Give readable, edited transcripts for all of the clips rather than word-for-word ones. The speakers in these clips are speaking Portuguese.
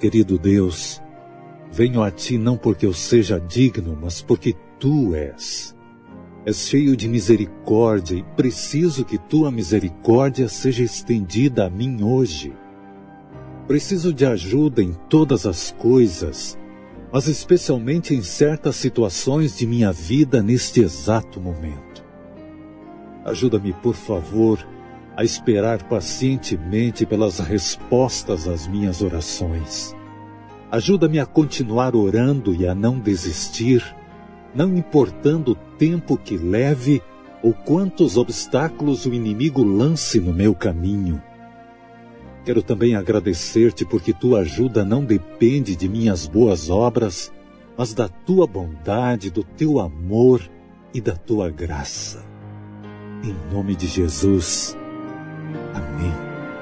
querido Deus, venho a Ti não porque eu seja digno, mas porque Tu és. És cheio de misericórdia e preciso que Tua misericórdia seja estendida a mim hoje. Preciso de ajuda em todas as coisas, mas especialmente em certas situações de minha vida neste exato momento. Ajuda-me, por favor, a esperar pacientemente pelas respostas às minhas orações. Ajuda-me a continuar orando e a não desistir, não importando o tempo que leve ou quantos obstáculos o inimigo lance no meu caminho. Quero também agradecer-te porque Tua ajuda não depende de minhas boas obras, mas da Tua bondade, do Teu amor e da Tua graça. Em nome de Jesus. Amém.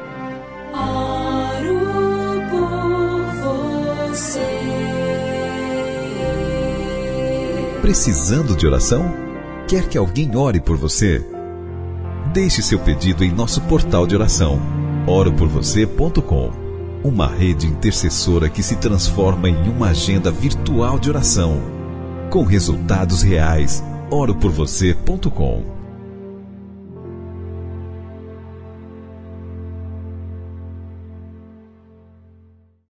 Oro por você. Precisando de oração? Quer que alguém ore por você? Deixe seu pedido em nosso portal de oração, oroporvocê.com. Uma rede intercessora que se transforma em uma agenda virtual de oração, com resultados reais. oroporvocê.com.